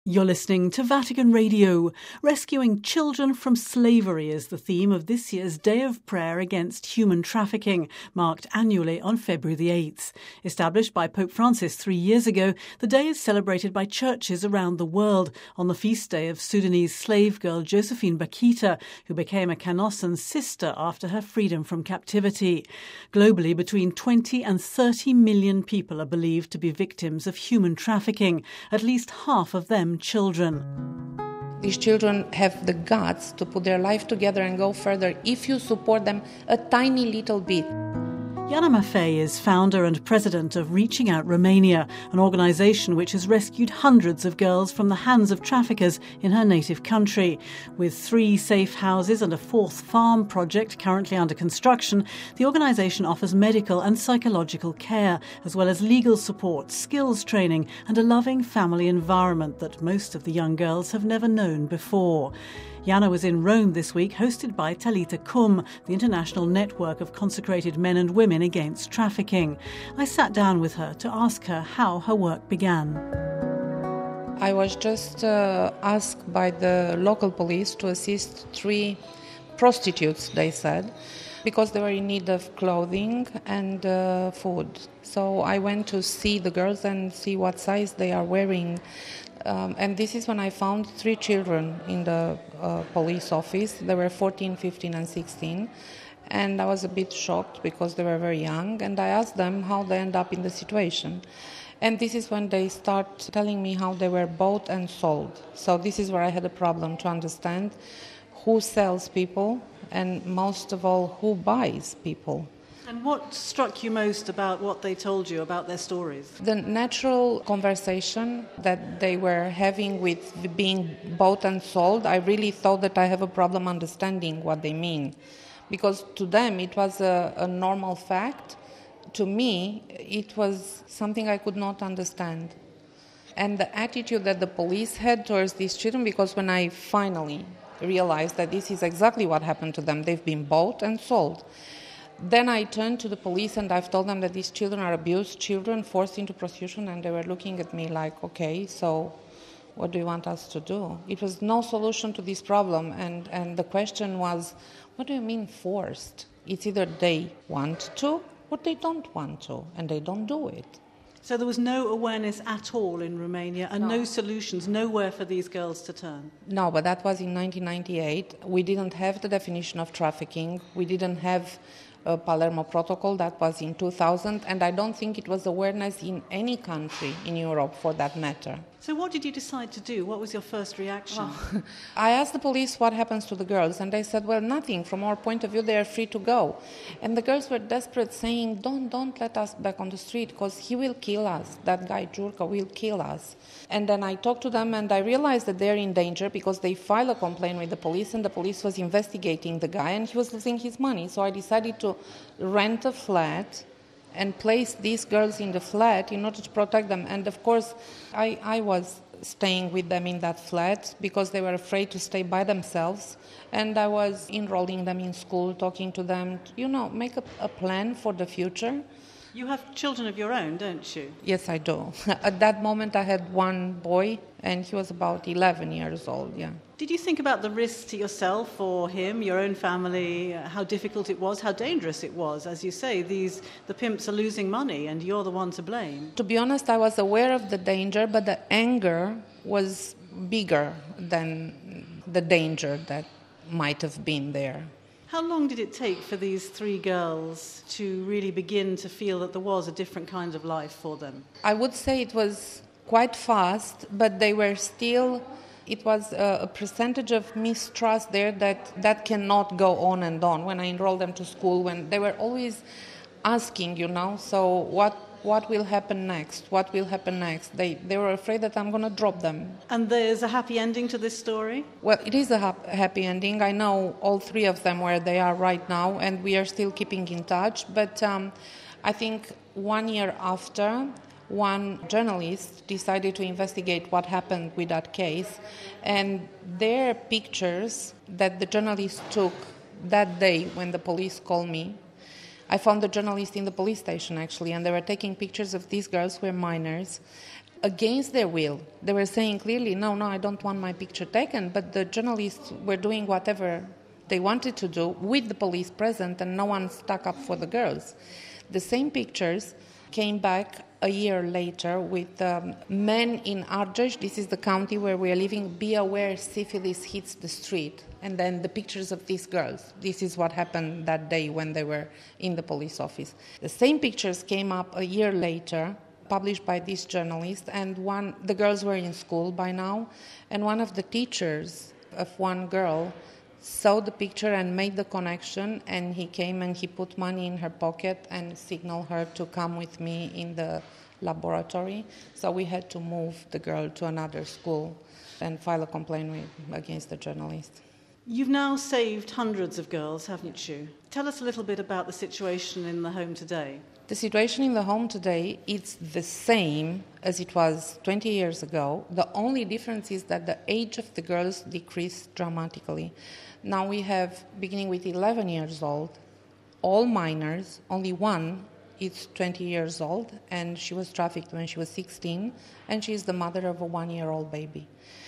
You're listening to Vatican Radio. Rescuing children from slavery is the theme of this year's Day of Prayer Against Human Trafficking, marked annually on February the 8th. Established by Pope Francis 3 years ago, the day is celebrated by churches around the world on the feast day of Sudanese slave girl Josephine Bakita, who became a Canossian sister after her freedom from captivity. Globally, between 20 and 30 million people are believed to be victims of human trafficking, at least half of them children. These children have the guts to put their life together and go further if you support them a tiny little bit. Jana Maffei is founder and president of Reaching Out Romania, an organisation which has rescued hundreds of girls from the hands of traffickers in her native country. With 3 safe houses and a 4th farm project currently under construction, the organisation offers medical and psychological care, as well as legal support, skills training and a loving family environment that most of the young girls have never known before. Jana was in Rome this week, hosted by Talita Kum, the international network of consecrated men and women against trafficking. I sat down with her to ask her how her work began. I was just asked by the local police to assist 3 prostitutes, they said, because they were in need of clothing and food. So I went to see the girls and see what size they are wearing. And this is when I found 3 children in the police office. They were 14, 15 and 16. And I was a bit shocked because they were very young. And I asked them how they end up in the situation. And this is when they start telling me how they were bought and sold. So this is where I had a problem to understand who sells people and most of all who buys people. And what struck you most about what they told you about their stories? The natural conversation that they were having with being bought and sold, I really thought that I have a problem understanding what they mean. Because to them it was a normal fact. To me, it was something I could not understand. And the attitude that the police had towards these children, because when I finally realized that this is exactly what happened to them, they've been bought and sold. Then I turned to the police and I've told them that these children are abused children, forced into prostitution, and they were looking at me like, okay, so what do you want us to do? It was no solution to this problem, and the question was, what do you mean forced? It's either they want to or they don't want to, and they don't do it. So there was no awareness at all in Romania and no solutions, nowhere for these girls to turn? No, but that was in 1998. We didn't have the definition of trafficking. We didn't have a Palermo Protocol. That was in 2000, and I don't think it was awareness in any country in Europe for that matter. So what did you decide to do? What was your first reaction? Well, I asked the police what happens to the girls, and they said, well, nothing. From our point of view, they are free to go. And the girls were desperate, saying, don't let us back on the street, because he will kill us. That guy, Jurka, will kill us. And then I talked to them, and I realized that they're in danger because they filed a complaint with the police, and the police was investigating the guy, and he was losing his money. So I decided to rent a flat and place these girls in the flat in order to protect them. And of course, I was staying with them in that flat because they were afraid to stay by themselves. And I was enrolling them in school, talking to them, make a plan for the future. You have children of your own, don't you? Yes, I do. At that moment, I had one boy, and he was about 11 years old, yeah. Did you think about the risks to yourself or him, your own family, how difficult it was, how dangerous it was? As you say, the pimps are losing money and you're the one to blame. To be honest, I was aware of the danger, but the anger was bigger than the danger that might have been there. How long did it take for these 3 girls to really begin to feel that there was a different kind of life for them? I would say it was quite fast, but they were still... It was a percentage of mistrust there that cannot go on and on. When I enrolled them to school, when they were always asking, so what will happen next? What will happen next? They were afraid that I'm going to drop them. And there's a happy ending to this story? Well, it is a happy ending. I know all 3 of them where they are right now, and we are still keeping in touch. But I think 1 year after, one journalist decided to investigate what happened with that case, and their pictures that the journalist took that day when the police called me, I found the journalist in the police station actually, and they were taking pictures of these girls who were minors, against their will. They were saying clearly, no, I don't want my picture taken, but the journalists were doing whatever they wanted to do with the police present, and no one stuck up for the girls. The same pictures came back a year later with men in Argeș, this is the county where we are living, be aware syphilis hits the street. And then the pictures of these girls. This is what happened that day when they were in the police office. The same pictures came up a year later, published by this journalist, and the girls were in school by now, and one of the teachers of one girl saw the picture and made the connection, and he came and he put money in her pocket and signaled her to come with me in the laboratory. So we had to move the girl to another school and file a complaint against the journalist. You've now saved hundreds of girls, haven't you? Tell us a little bit about the situation in the home today. The situation in the home today is the same as it was 20 years ago. The only difference is that the age of the girls decreased dramatically. Now we have, beginning with 11 years old, all minors, only one is 20 years old, and she was trafficked when she was 16, and she is the mother of a 1-year-old baby.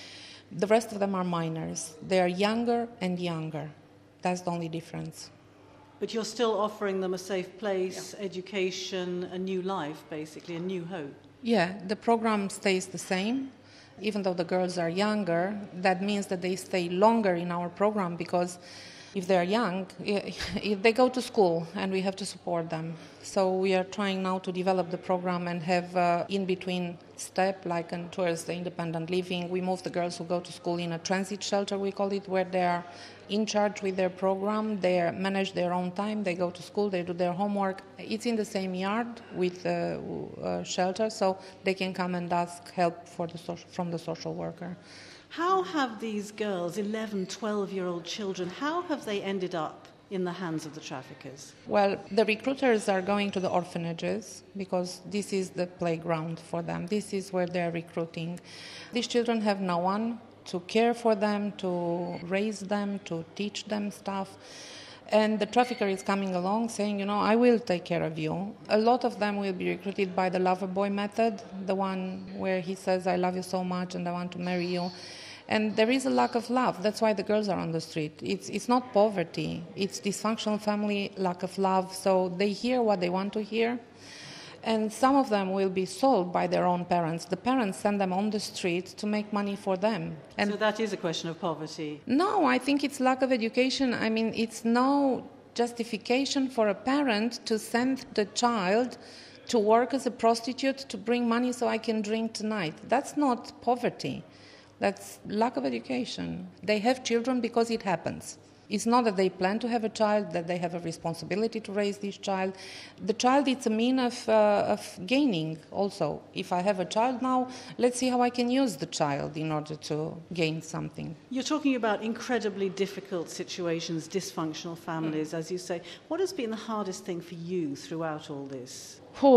The rest of them are minors. They are younger and younger. That's the only difference. But you're still offering them a safe place, education, a new life, basically, a new hope. Yeah, the program stays the same. Even though the girls are younger, that means that they stay longer in our program, because if they're young, they go to school and we have to support them. So we are trying now to develop the program and have in-between step, like towards the independent living. We move the girls who go to school in a transit shelter, we call it, where they are in charge with their program. They manage their own time. They go to school. They do their homework. It's in the same yard with the shelter, so they can come and ask help from the social worker. How have these girls, 11, 12-year-old children, how have they ended up in the hands of the traffickers? Well, the recruiters are going to the orphanages because this is the playground for them. This is where they're recruiting. These children have no one to care for them, to raise them, to teach them stuff. And the trafficker is coming along saying, I will take care of you. A lot of them will be recruited by the lover boy method, the one where he says, I love you so much and I want to marry you. And there is a lack of love. That's why the girls are on the street. It's not poverty. It's dysfunctional family, lack of love. So they hear what they want to hear. And some of them will be sold by their own parents. The parents send them on the street to make money for them. And so that is a question of poverty? No, I think it's lack of education. I mean, it's no justification for a parent to send the child to work as a prostitute to bring money so I can drink tonight. That's not poverty. That's lack of education. They have children because it happens. It's not that they plan to have a child, that they have a responsibility to raise this child. The child is a means of gaining also. If I have a child now, let's see how I can use the child in order to gain something. You're talking about incredibly difficult situations, dysfunctional families, as you say. What has been the hardest thing for you throughout all this?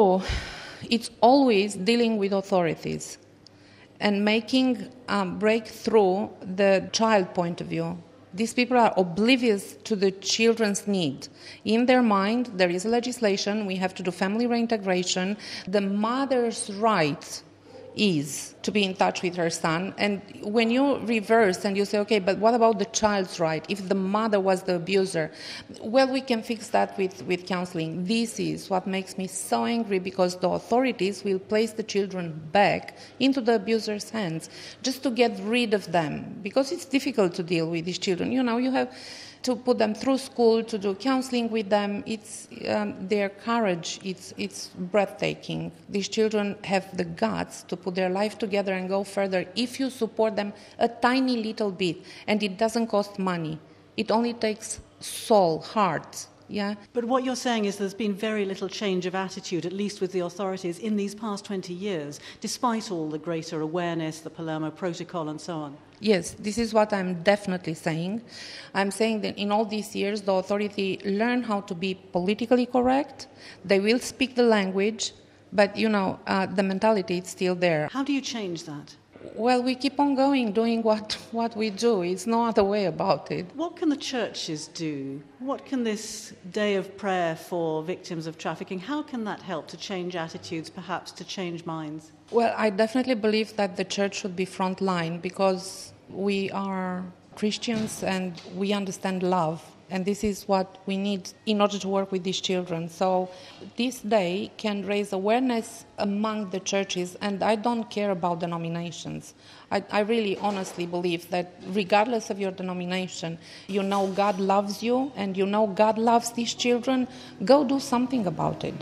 It's always dealing with authorities and making break through the child point of view. These people are oblivious to the children's need. In their mind, there is legislation, we have to do family reintegration. The mother's right is to be in touch with her son. And when you reverse and you say, okay, but what about the child's right? If the mother was the abuser, well, we can fix that with counseling. This is what makes me so angry, because the authorities will place the children back into the abuser's hands just to get rid of them, because it's difficult to deal with these children. You have to put them through school, to do counseling with them. It's their courage, it's breathtaking. These children have the guts to put their life together and go further if you support them a tiny little bit, and it doesn't cost money. It only takes soul, heart. Yeah. But what you're saying is there's been very little change of attitude, at least with the authorities, in these past 20 years, despite all the greater awareness, the Palermo Protocol and so on. Yes, this is what I'm definitely saying. I'm saying that in all these years, the authority learned how to be politically correct. They will speak the language, but, the mentality is still there. How do you change that? Well, we keep on going, doing what we do. It's no other way about it. What can the churches do? What can this day of prayer for victims of trafficking, how can that help to change attitudes, perhaps to change minds? Well, I definitely believe that the church should be frontline because we are Christians and we understand love. And this is what we need in order to work with these children. So this day can raise awareness among the churches, and I don't care about denominations. I really honestly believe that regardless of your denomination, you know God loves you and you know God loves these children, go do something about it.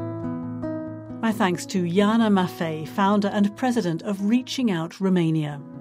My thanks to Iana Maffei, founder and president of Reaching Out Romania.